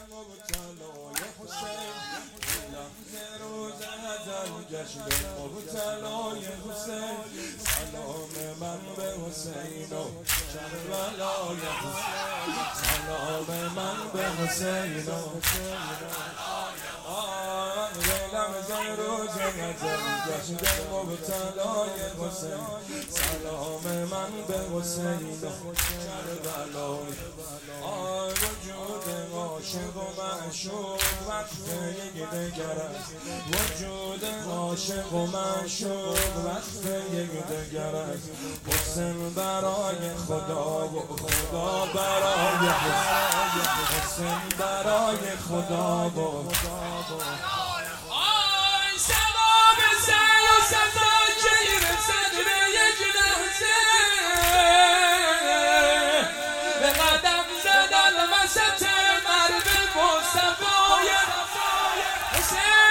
مبتلای حسین لحظه روز ازل گشته مبتلای حسین سلام من به حسین و کربلای حسین سلام من به حسین و لحظه روز ازل گشته مبتلای حسین سلام من به حسین و کربلای وجود عاشق و معشوق وقت یک دگر است وجود عاشق و معشوق وقت یک دگر است حسین برای خدا و خدا برای حسین برای خدا و سلام سعی و صفا که رسد به یک لحظه به قدم زدن وسط مرد مصطفی حسین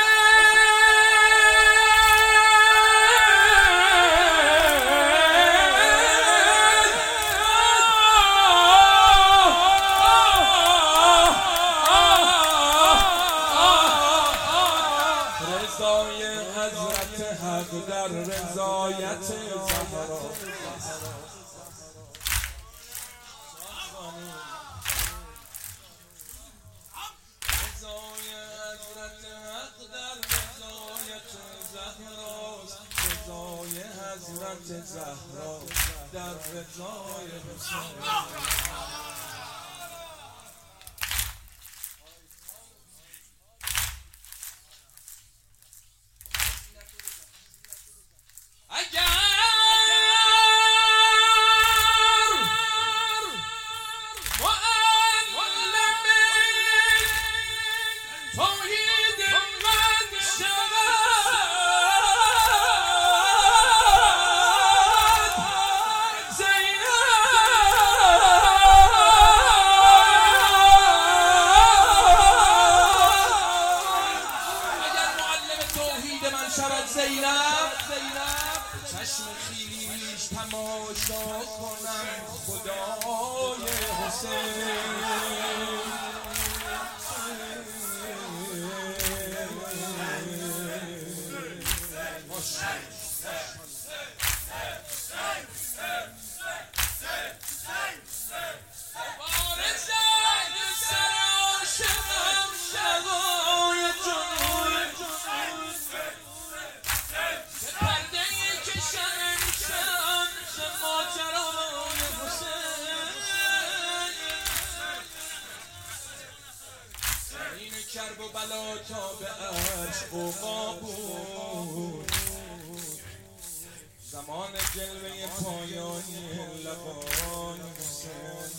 رضای حضرت حق در رضایت زهرا رضای حضرت حق در رضایت زهراست رضای حضرت زهرا در رضای حسین چشم خیش تماشا کنم خدای حسین کرب و بلا تا به عرش قوقا بود زمان جلوه پایانی لقای حسین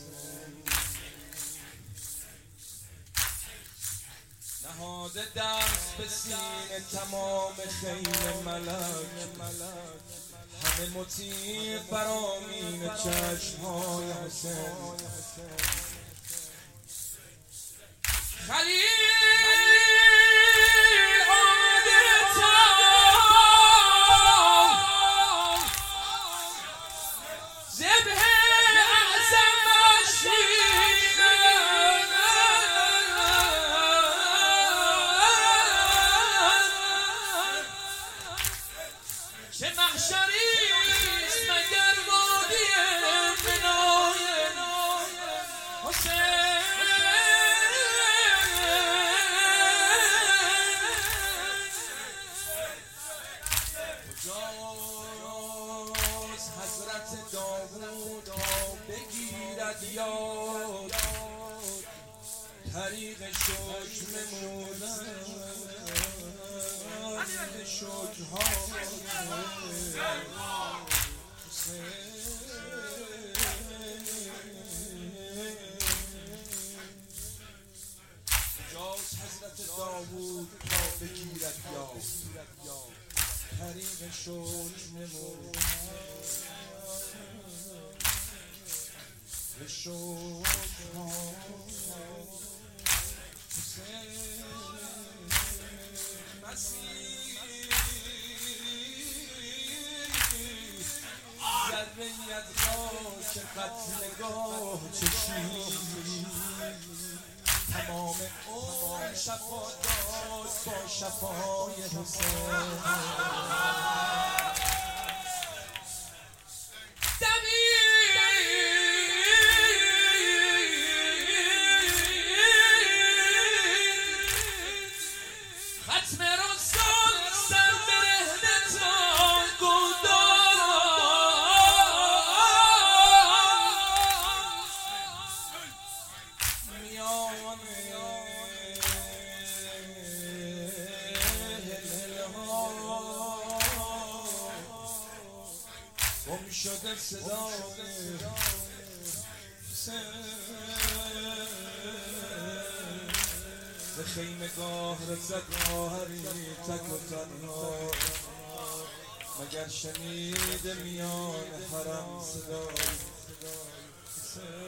نهاده دست به سینه تمام خیل ملک همه مطیع برامین چشمهای حسین خلیل آمده تا ذبح اعظم شیرین چه محشریست مگر وادی منای حسین حضرت داوود بگیرد یاد طریق شکر نمودن شکرها جاز حضرت داوود تا بگیرد یاد طریق شکر نمود به شکر مسیح ذره از خاک قتلگاه چشید تمام اون شفا داد با شفای حسین ختم رسول سر برهنه تا گلدارا میان گم شده صدای به خیمگاه رسد خواهری تک و تنها مگر شنیده میان حرم صدای